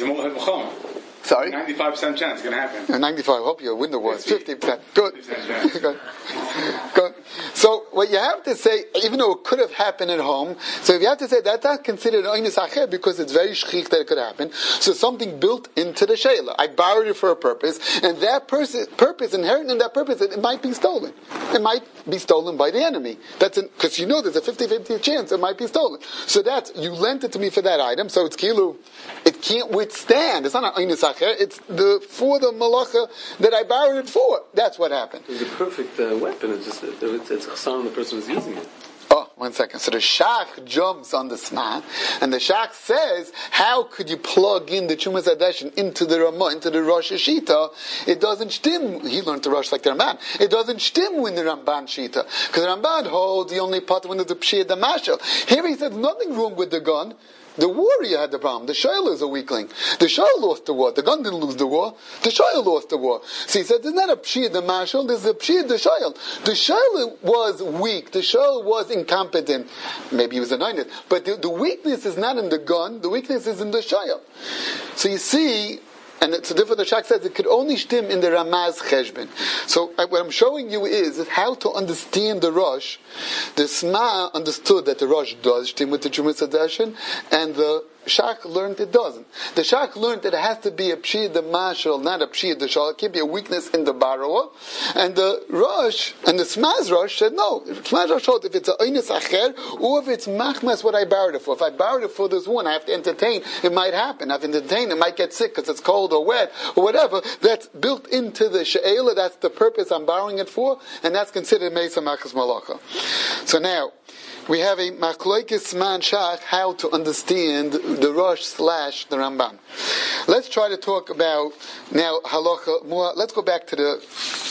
Sorry? ninety-five percent chance it's going to happen. Uh, ninety-five, I hope your window was fifty percent. Good. Good. Good. So, what you have to say, even though it could have happened at home, so if you have to say that's not considered oinus acher because it's very shchich that it could happen, so something built into the sheila. I borrowed it for a purpose, and that pers- purpose, inherent in that purpose, it, it might be stolen. It might be stolen by the enemy. That's because you know there's a fifty-fifty chance it might be stolen. So that's, you lent it to me for that item, so it's kilu, it can't withstand. It's not an oinus acher, it's the, for the malacha that I borrowed it for. That's what happened. It's a perfect uh, weapon, it's just, it's, it's chassan on the person who's using it. Oh, one second. So the Shach jumps on the Sma, and the Shach says, how could you plug in the Trumas Edeshin into the Ramah, into the Rosh Shita? It doesn't shtim. He learned the Rosh like the Ramban. It doesn't shtim when the Ramban Shita. Because the Ramban holds the only part when there's a Pshir the Mashal. Here he says, nothing wrong with the gun. The warrior had the problem. The Shoel is a weakling. The Shoel lost the war. The gun didn't lose the war. The Shoel lost the war. So he said, there's not a Pshir the Mashal, there's a Pshir the Shoel. The Shoel was weak. The Shoel was incompetent. Maybe he was anointed. But the, the weakness is not in the gun. The weakness is in the Shoel. So you see, and it's a different, the Shach says it could only stim in the Ramaz Cheshbon. So I, what I'm showing you is, is how to understand the Rosh. The Sma understood that the Rosh does stim with the Trumas Edeshin, and the Shach learned it doesn't. The Shach learned that it has to be a Pshir the Mashal, not a Pshir the Shal. It can't be a weakness in the borrower. And the Rosh, and the Smaz Rosh said no. Smaz Rosh showed if it's a Oinus Acher, or if it's Machmas what I borrowed it for. If I borrowed it for this one, I have to entertain, it might happen. I've entertained, it might get sick because it's cold or wet, or whatever. That's built into the She'ela, that's the purpose I'm borrowing it for, and that's considered Meisa Machas Malacha. So now, we have a machlokes man Shach how to understand the Rosh slash the Ramban. Let's try to talk about now halacha more. Let's go back to the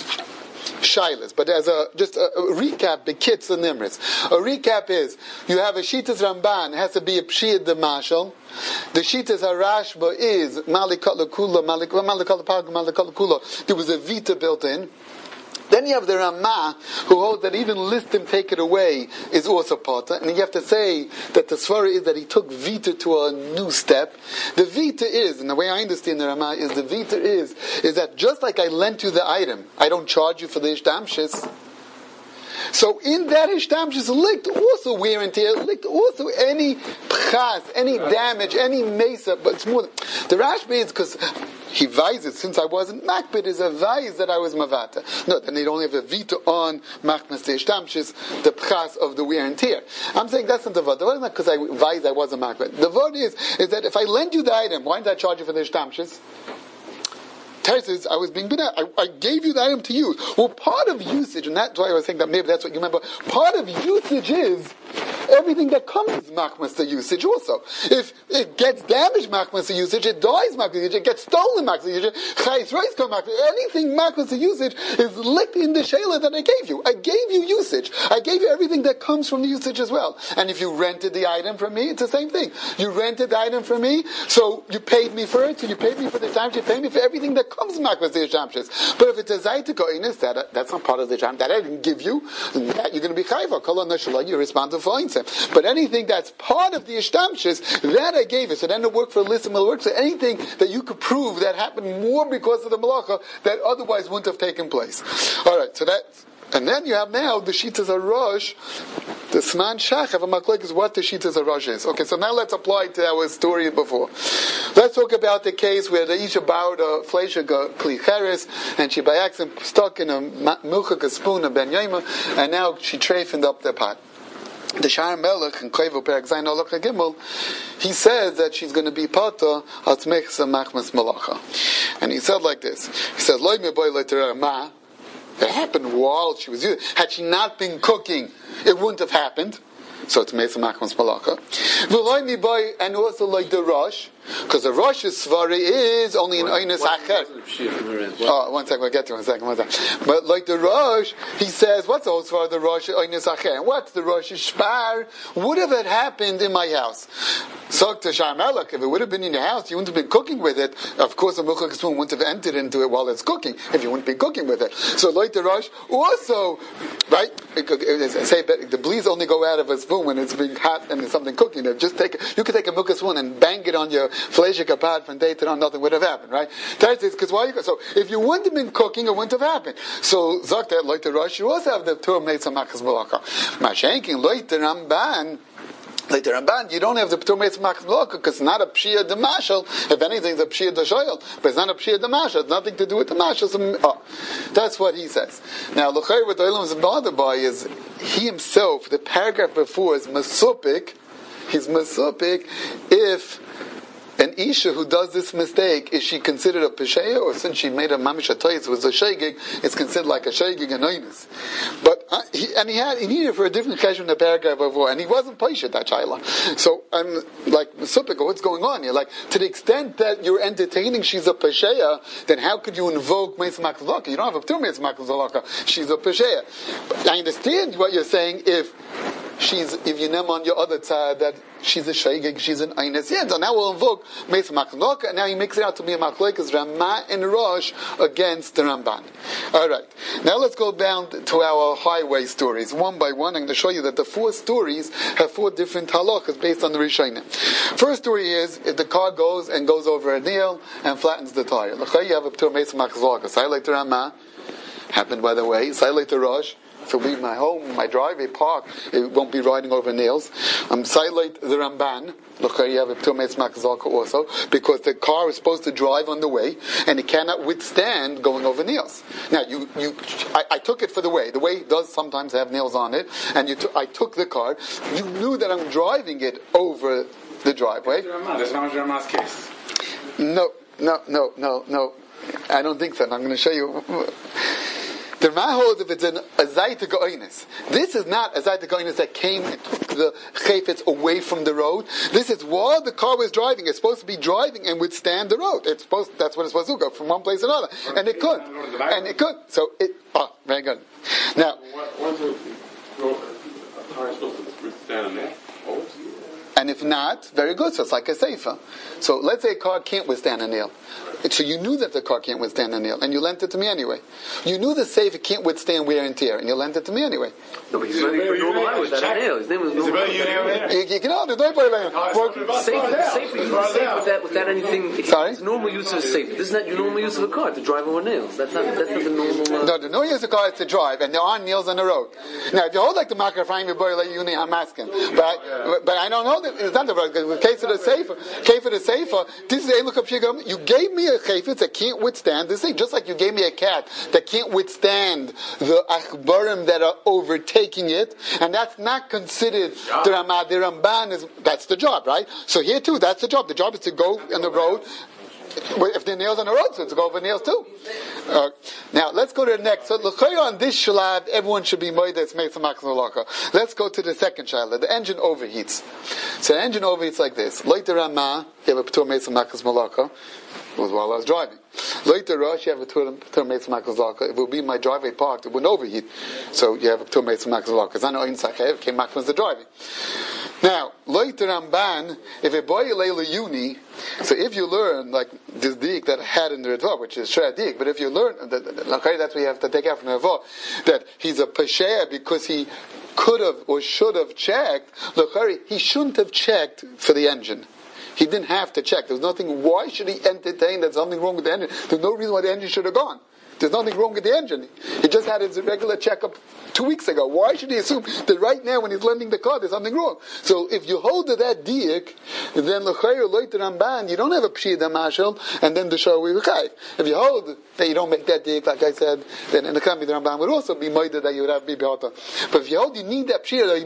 Shilas, but as a just a, a recap, the Kitz and Nimris. A recap is you have a Shitas Ramban, it has to be a Pshir the Mashal. The Shitas Harashba is Malikat Lakula, Malikat Lakula, Malikat Lakula. There was a Vita built in. Then you have the Ramah, who holds that even list him, take it away, is also Pata. And you have to say that the Svara is that he took Vita to a new step. The Vita is, and the way I understand the Ramah is, the Vita is, is that just like I lent you the item, I don't charge you for the Ishtamshis. So in that Ishtamshis licked also wear and tear, licked also any pchas, any damage, any mesa, but it's more than, the Rashbi is because he vises, since I wasn't makbid, is a vise that I was mavata. No, then they'd only have a vita on machmas the Ishtamshis, the pchas of the wear and tear. I'm saying that's not the vod. The vod is not because I vise I wasn't makbid. The vod is, is that if I lend you the item, why did I charge you for the Ishtamshis? Says, I was being bina, I, I gave you the item to use. Well, part of usage, and that's why I was saying that maybe that's what you remember, part of usage is everything that comes machmas to usage also. If it gets damaged machmas to usage, it dies machmas to usage, it gets stolen machmas to usage, chayis reis come machmas, anything machmas to usage is licked in the shayla that I gave you. I gave you usage. I gave you everything that comes from the usage as well. And if you rented the item from me, it's the same thing. You rented the item from me, so you paid me for it, so you paid me for the time, you paid me for everything that comes machmas to Yishamshis. But if it's a zayta koinis, that that's not part of the Yisham, that I didn't give you, that you're going to be chayva. Kol ha-nashalah, you respond to fine. But anything that's part of the Ishtamshis, that I gave you. So then it worked for Lissim, it'll work. So anything that you could prove that happened more because of the Malacha that otherwise wouldn't have taken place. Alright, so that's, and then you have now the Shitas HaRosh, the Sman Shach of a Maklek is what the Shitas HaRosh is. Okay, so now let's apply to our story before. Let's talk about the case where the Isha borrowed a Fleisha Kli Cheres, and she by accident stuck in a milchak, a spoon of Ben Yoma, and now she trafened up the pot. The Shar Melech in Koivu Perak Zayin Olach Gimel, he says that she's going to be pata atzmechsa machmas malacha, and he said like this. He said, "Loy me boy leter ma." It happened while she was using. Had she not been cooking, it wouldn't have happened. So it's mesa machmas malacha. V'loy me boy, and also like the Rosh, because the Rosh's svara is only in Oinus Acher. Oh, one second, we'll get to it in a second, one second. But like the Rosh, he says, what's the whole svara of the Rosh, Oinus Acher? And what's the Rosh's shpar? Would have it happened in my house? So to Shar Melech, if it would have been in your house, you wouldn't have been cooking with it. Of course, the milchak spoon wouldn't have entered into it while it's cooking, if you wouldn't be cooking with it. So like the Rosh, also, right, say the bleeds only go out of a spoon when it's being hot and there's something cooking. Just take, you could take a milchak spoon and bang it on your fleishik apart from day to night, nothing would have happened, right? Because why you so if you wouldn't have been cooking, it wouldn't have happened. So Zakta like the Rosh, you also have the Torah Meitzah Machas Malacha. Mashenkin like the Ramban. Like the Ramban, you don't have the P'tur Meitzah Machas Malacha because it's not a Pshia de Mashal. If anything, it's a Pshia de Shoyel, but it's not a Pshia de Mashal. It's nothing to do with the Mashal. So, oh, that's what he says. Now, L'chayr, what the Olam is bothered by is he himself. The paragraph before is Mesupik. He's Mesupik if an Isha who does this mistake, is she considered a Pesheya, or since she made a Mamish Atoyis, was a Shegig, it's considered like a Shegig and Oinus. But, uh, he, and he had, he needed it for a different question in the paragraph before, and he wasn't Pesheya, that Shaila. So, I'm like, Supika, what's going on here? Like, to the extent that you're entertaining she's a Pesheya, then how could you invoke Meis Maklaka? You don't have a P'tur Meis Maklaka, she's a Pesheya. I understand what you're saying if she's, if you name on your other side that she's a Shaygig, she's an Eines. Yeah, so now we'll invoke Meis Maklaka, and now he makes it out to be a Maklaka, Ramah and Rosh against the Ramban. Alright, now let's go down to our highway stories, one by one. I'm going to show you that the four stories have four different halachas based on the Rishonim. First story is, if the car goes and goes over a nail and flattens the tire. L'chay, you have a P'tur Meis Maklaka. Say like the Ramah, happened by the way, say like the Rosh. If I leave my home, my driveway, park, it won't be riding over nails. I'm silent the Ramban. Look, you have a P'tur Meis Maklaka also, because the car is supposed to drive on the way, and it cannot withstand going over nails. Now, you, you, I, I took it for the way. The way does sometimes have nails on it, and you t- I took the car. You knew that I'm driving it over the driveway. That's not Ramah's case. No, no, no, no, no. I don't think so. I'm going to show you. The Ramah holds if it's an azayta go'inus. This is not azayta go'inus that came and took the chayfetz away from the road. This is while the car was driving. It's supposed to be driving and withstand the road. It's supposed. That's what it's supposed to go from one place to another, and it could, and it could. So it. Oh, very good. Now. When's a car supposed to withstand a nail? And if not, very good. So it's like a seifa. So let's say a car can't withstand a nail. So you knew that the car can't withstand a nail, and you lent it to me anyway. You knew the safe can't withstand wear and tear, and you lent it to me anyway. No, but he's running for normal highway without a nail. His name was normal. You, you can all do it. Safe, safe, without, without anything. Sorry? It's normal use of a safe. This is not your normal use of a car to drive over nails. That's not. That's not the normal. Uh... No, the normal use of a car is to drive, and there are nails on the road. Now, if you hold like the marker frame, your boy like you, I'm asking, but but I don't know that it's not the road. In the case of the safer, case of the safer, this is a look up. You gave me a chayfetz that can't withstand this thing, just like you gave me a cat that can't withstand the achbarim that are overtaking it, and that's not considered the Ramah. The Ramban is that's the job, right? So here too, that's the job. The job is to go on the road. If there are nails on the road, so it's to go over nails too. Uh, now let's go to the next. So on this shalab, everyone should be moed that's made some malaka. Let's go to the second shalab. The engine overheats. So the engine overheats like this. Later Ramah, you have a p'tur made some malaka. It was while I was driving. Later Rosh, you have a p'tur made some malaka. If it would be my driveway parked, it wouldn't overheat. So you have a p'tur made some malaka. Because I know inside it came back from the driving. Now, later Ramban, if a boy leila uni, so if you learn like this dig that I had in the Ritva, which is shred dig, but if you learn that, okay, that's what you have to take out from the Ritva, that he's a pesher because he could have or should have checked. He shouldn't have checked for the engine. He didn't have to check. There's nothing. Why should he entertain that something wrong with the engine? There's no reason why the engine should have gone. There's nothing wrong with the engine. He just had his regular checkup two weeks ago. Why should he assume that right now when he's lending the car there's something wrong? So if you hold to that diak, then l'chayr loiter ramban, you don't have a pshida mashal, and then the show will be chayv. If you hold that you don't make that diak, like I said, then in the company the ramban would also be moided that you would have bibiyata. But if you hold you need that pshida,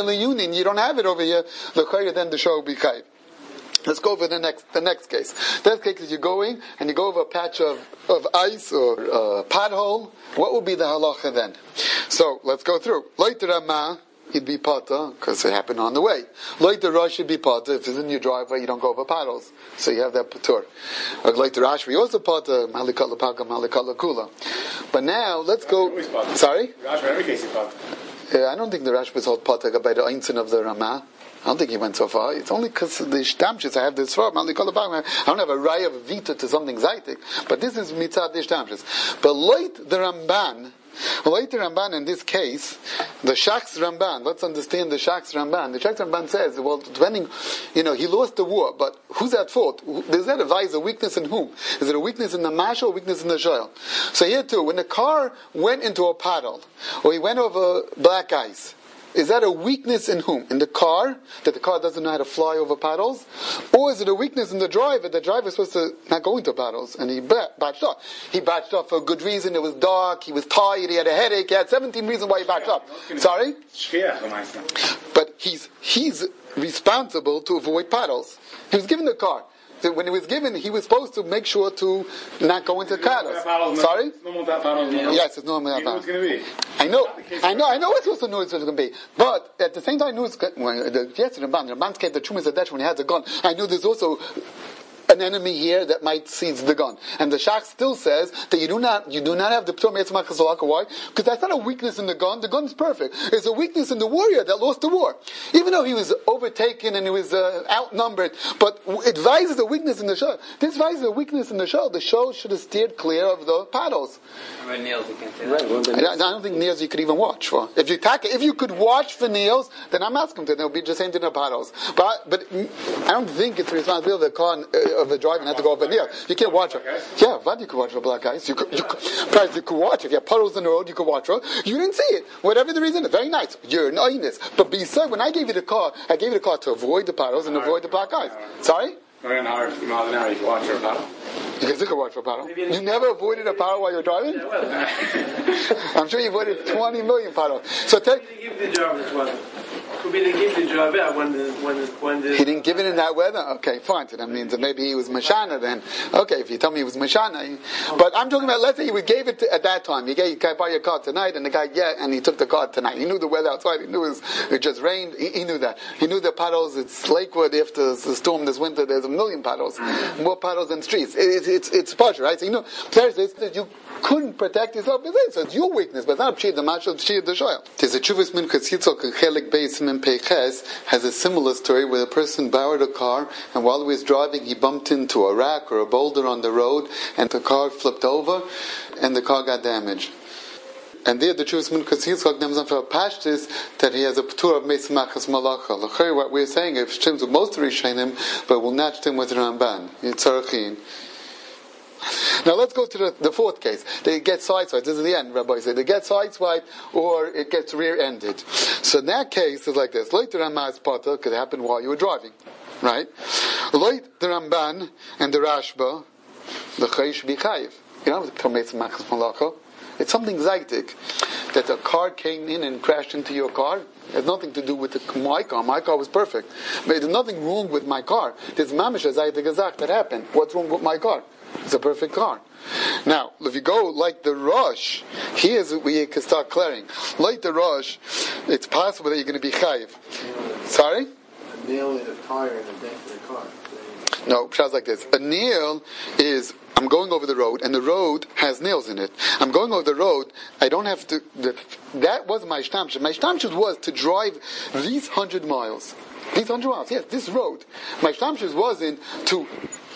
you don't have it over here, l'chayr, then the show will be chayv. Let's go over the next the next case. That case is you're going and you go over a patch of, of ice or a pothole. What would be the halacha then? So let's go through. Later Ramah, you'd be pata because it happened on the way. Later Rosh, you'd be pata if it's in your driveway. You don't go over potholes, so you have that patur. Later Rosh, we also pata malikala paka malikala kula. But now let's go. Sorry. Rash, every case is pata. Yeah, I don't think the Rash was called pata by the einzin of the Ramah. I don't think he went so far. It's only because the shtamshis I have this for. I don't have a raya of vita to something zaitik, but this is mitzad the shtamshis. But loit the Ramban, loit the Ramban in this case, the Shaks Ramban. Let's understand the Shaks Ramban. The Shaks Ramban says, well, depending, you know, he lost the war, but who's at fault? Does that advise a weakness in whom? Is it a weakness in the mashal or a weakness in the shoyl? So here too, when the car went into a puddle or he went over black ice. Is that a weakness in whom? In the car, that the car doesn't know how to fly over paddles? Or is it a weakness in the driver? The driver is supposed to not go into paddles, and he batched off. He batched off for a good reason. It was dark, he was tired, he had a headache, he had seventeen reasons why he batched off. Sorry? But he's, he's responsible to avoid paddles. He was given the car. When he was given, he was supposed to make sure to not go into paddles. Sorry? It's normal that paddles. Yes, it's normal that paddles. It's going to be. I know, I know, I know it's supposed to know it's going to be. But at the same time, I knew it's when the yes, the man, the man came the Chumas Adesh when he had the gun. I knew there's also an enemy here that might seize the gun. And the Shach still says that you do not you do not have the P'tur Me'etzma Chazalaka. Why? Because that's not a weakness in the gun. The gun is perfect. It's a weakness in the warrior that lost the war. Even though he was overtaken and he was uh, outnumbered, but it advises a weakness in the shell. This advises a weakness in the shell. The shell should have steered clear of the paddles. Right, nails you can't say right, well, I, I don't think nails you could even watch for. If you tack, if you could watch for nails, then I'm asking to. They'll be just same thing in the paddles. But but I don't think it's the responsibility of the car uh, of the driver not to go over nails. You can't watch it. Yeah, but you could watch for black ice. You could, you could, you could watch. If you have puddles in the road, you could watch for. You didn't see it. Whatever the reason, very nice. You're nice. But besides, when I gave you the car, I gave you the car to avoid the puddles and avoid the black ice. Sorry? An hour, miles an hour, you can watch for a paddle. You can still watch for a paddle. You never avoided a paddle while you're driving? I'm sure you avoided twenty million paddles. So take. He didn't give the driver this weather. Could be they give the driver when the when the when the. He didn't give it in that weather. Okay, fine. So that means that maybe he was mashana then. Okay, if you tell me he was mashana, but I'm talking about. Let's say he gave it to, at that time. You gave you can buy your car tonight, and the guy yeah, and he took the car tonight. He knew the weather outside. He knew it, was, it just rained. He, he knew that. He knew the paddles. It's Lakewood after the storm this winter. There's a million paddles, more paddles than streets. It, it, it's it's pleasure, right? So you know, Thursdays you couldn't protect yourself with it. So it's your weakness, but it's not a pshid the mashal, pshid the shoyal. There's a chuvas min chatzitzel chelik beis Tainan Peiches has a similar story where a person borrowed a car, and while he was driving, he bumped into a rock or a boulder on the road, and the car flipped over, and the car got damaged. And there, the Jewish Minchas Yitzchak names him for a pashtus that he has a p'tur of Meis Machas Malacha. L'chayr, what we're saying, if Shim's with most of Rishonim, but we'll not him with Ramban. Yitzarachin. Now let's go to the, the fourth case. They get sideswiped. This is the end, Rabbi said. They get sideswiped or it gets rear-ended. So in that case, it's like this. Later Ramaz Pata could happen while you were driving. Right? Later the Ramban and the Rashba, the Chayish B'chayiv. You know, the Tometz Machas Malacha. It's something zaytik. That a car came in and crashed into your car. It has nothing to do with the, my car. My car was perfect. But there's nothing wrong with my car. There's mamish zaytik azak that happened. What's wrong with my car? It's a perfect car. Now, if you go like the Rosh, here's where you can start clearing. Like the Rosh, it's possible that you're going to be chayiv. Sorry? A nail in a tire and a dent in a car. No, it sounds like this. A nail is, I'm going over the road, and the road has nails in it. I'm going over the road, I don't have to, the, that was my shtamshut. My shtamshut was to drive these hundred miles. These hundred miles, yes, this road. My shtamshut wasn't to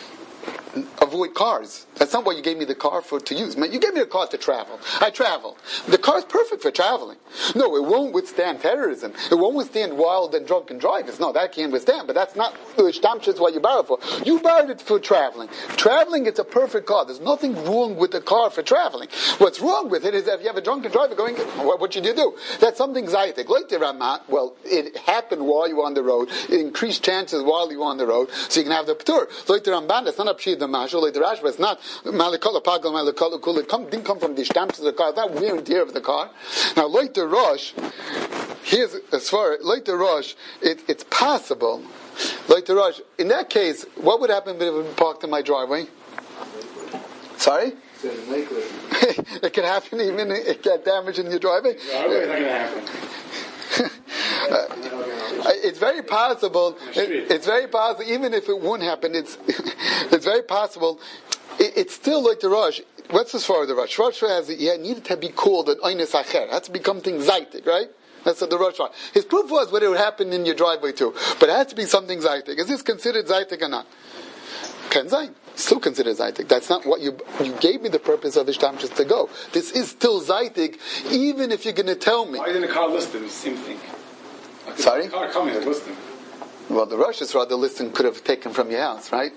avoid cars. That's not what you gave me the car for to use. You gave me a car to travel. I travel. The car is perfect for traveling. No, it won't withstand terrorism. It won't withstand wild and drunken drivers. No, that can't withstand. But that's not shtamshut what you borrowed for. You borrowed it for traveling. Traveling, it's a perfect car. There's nothing wrong with the car for traveling. What's wrong with it is that if you have a drunken driver going, what, what should you do? That's something zaytik. Like the Ramah, well, it happened while you were on the road. It increased chances while you were on the road, so you can have the p'tur. Like the Ramban, it's not a p'shid the mashal. Like the Rashba, it's not Malikola Pagal, Malikola Kul. It come, didn't come from the stamps of the car. It's not wear and tear of the car. Now, like the Rosh, here's as far like the Rosh, it, it's possible. Like the Rosh, in that case, what would happen if it was parked in my driveway? Sorry? It could happen even if it get damaged in your driveway. It's not going to happen. Uh, it's very possible. It, it's very possible. Even if it wouldn't happen, it's it's very possible. It, it's still like the Rosh. What's as far as the Rosh? Rosh has it. Yeah, needed to be called an Einis Acher. It has to become thing zaytik, right? That's what the Rosh was. His proof was whether it would happen in your driveway too, but it has to be something zaytik. Is this considered zaytik or not? Ken zayin. Still considered zaytik. That's not what you you gave me the purpose of the shtamshus to go. This is still zaytik, even if you're going to tell me. Why isn't the car listed? It's the same thing. Like Sorry? The car coming, they're listed. Well, the Rosh Hashanah, the listing could have taken from your house, right?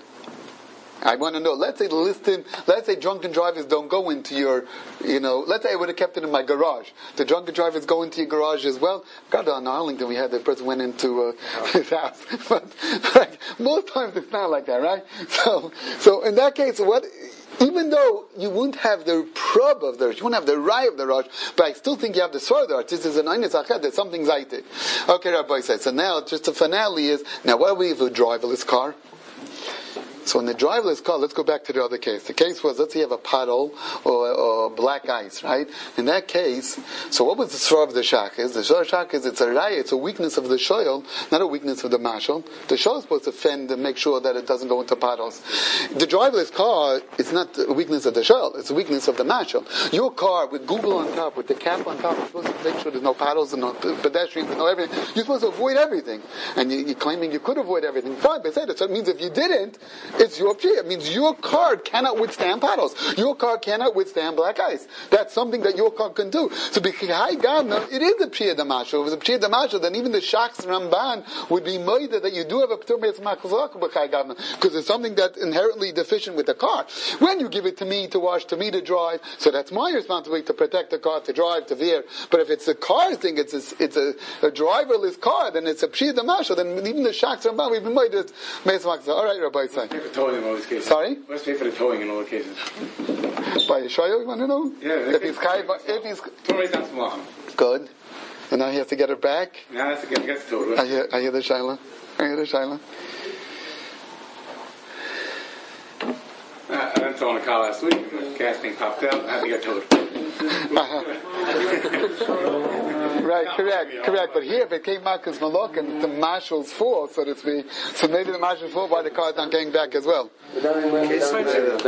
I want to know. Let's say the listing. Let's say drunken drivers don't go into your, you know. Let's say I would have kept it in my garage. The drunken drivers go into your garage as well. God, on Arlington, we had the person went into uh, his house, but like, most times it's not like that, right? So, so in that case, what? Even though you wouldn't have the prob of the Rosh, you wouldn't have the rai of the Rosh, but I still think you have the sword of the Rosh. This is an Einis Acher, there's something zaytik. Okay, Rabbi said. So now, just the finale is, now what do we have a driverless car? So in the driverless car, let's go back to the other case. The case was, let's say you have a puddle or, or black ice, right? In that case, so what was the svara of the shach is? The svara of shach is it's a raya, it's a weakness of the shoyl, not a weakness of the mashal. The shoyl is supposed to fend and make sure that it doesn't go into puddles. The driverless car, it's not a weakness of the shoyl, it's a weakness of the mashal. Your car with Google on top, with the cap on top, you're supposed to make sure there's no puddles and no pedestrians and no everything. You're supposed to avoid everything. And you, you're claiming you could avoid everything. Fine, but I said it. So it means if you didn't, it's your p'shia. It means your car cannot withstand puddles. Your car cannot withstand black ice. That's something that your car can do. So b'chai gavna, it is a p'shia d'mashal. If it was a p'shia d'mashal, then even the Shachs Ramban would be moida that you do have a p'tur me'etz machzak b'chai gavna, because it's something that's inherently deficient with the car. When you give it to me to wash, to me to drive, so that's my responsibility to protect the car, to drive, to veer. But if it's a car thing, it's a, it's a, a driverless car, then it's a p'shia d'mashal. Then even the Shachs Ramban, we've been moida me'etz machzak. All right, Rabbi say. In all these cases. Sorry? Let's pay for the towing in all the cases. By Yeshayahu, you want to know? Yeah. If he's kai, if he's Towing down to Malachim. good, and now he has to get it back. Now that's again gets towed. I hear, I hear the shaila. I hear the shaila. I didn't tow on a car last week. The gas thing popped out. I had to get towed. Uh-huh. Right, correct, correct. But here, if it came out because Malach and the marshal's fault, so to speak, so maybe the marshal's fault why the car's not getting back as well.